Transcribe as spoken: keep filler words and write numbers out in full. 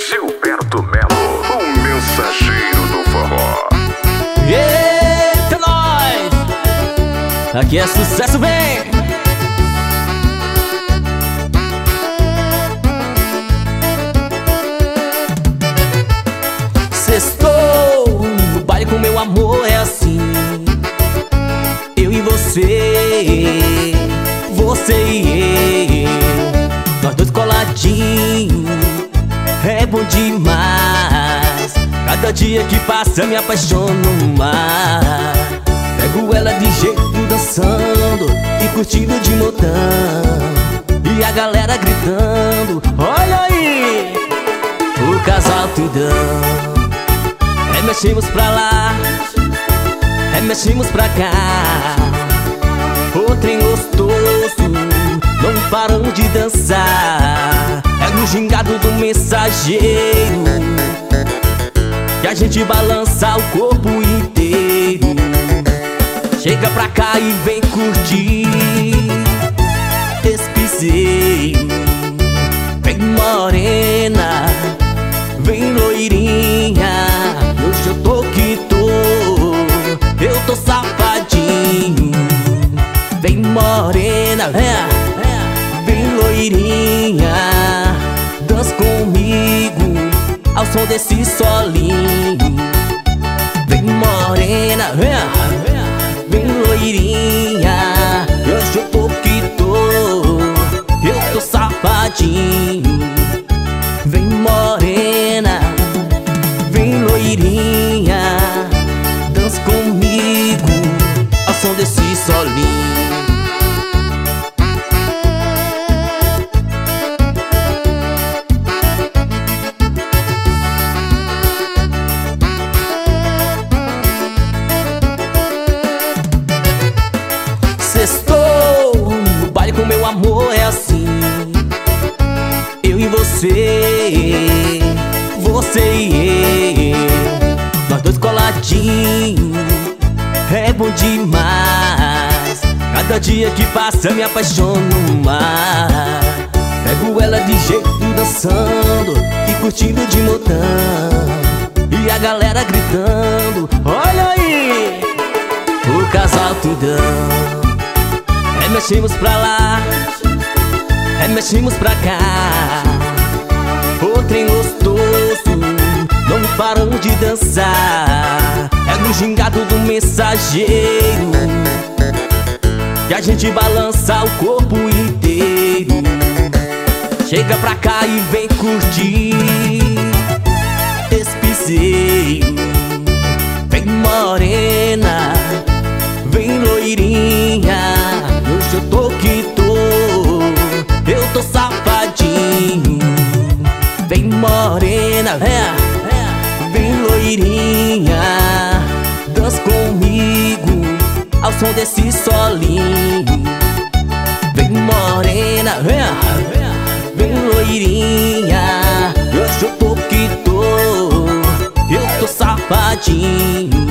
Gilberto Melo, o mensageiro do forró. Eita, nós! Aqui é sucesso, bem! Sextou no baile com meu amor, é assim. Eu e você, você e eu, nós dois coladinhos, é bom demais. Cada dia que passa me apaixono mais. Pego ela de jeito dançando e curtindo de montão, e a galera gritando, olha aí, o casal tudão. Remexemos pra lá, remexemos pra cá, o trem gostoso, não param de dançar. É no gingado do mensageiro que a gente balança o corpo inteiro. Chega pra cá e vem curtir esse piseiro. Vem morena, vem loirinha, hoje eu tô que tô, eu tô safadinho. Vem morena, vem loirinha, dança comigo ao som desse solinho. Vem morena, vem loirinha, hoje eu tô que tô, eu tô safadinho. Vem morena, vem loirinha, dança comigo ao som desse solinho. Sextou no baile com meu amor, é assim. Eu e você, você e eu, nós dois coladinhos, é bom demais. Cada dia que passa me apaixono mais. Pego ela de jeito dançando e curtindo de montão, e a galera gritando, olha aí, o casal tudão. Remexemos pra lá, remexemos pra cá, o trem gostoso, não param de dançar. É no gingado do mensageiro que a gente balança o corpo inteiro. Chega pra cá e vem curtir esse piseiro. Vem morena, vem loirinha, hoje eu tô que tô, eu tô safadinho. Vem morena, vem loirinha, dança comigo ao som desse solinho. Vem morena, vem loirinha, hoje eu tô que tô, eu tô safadinho.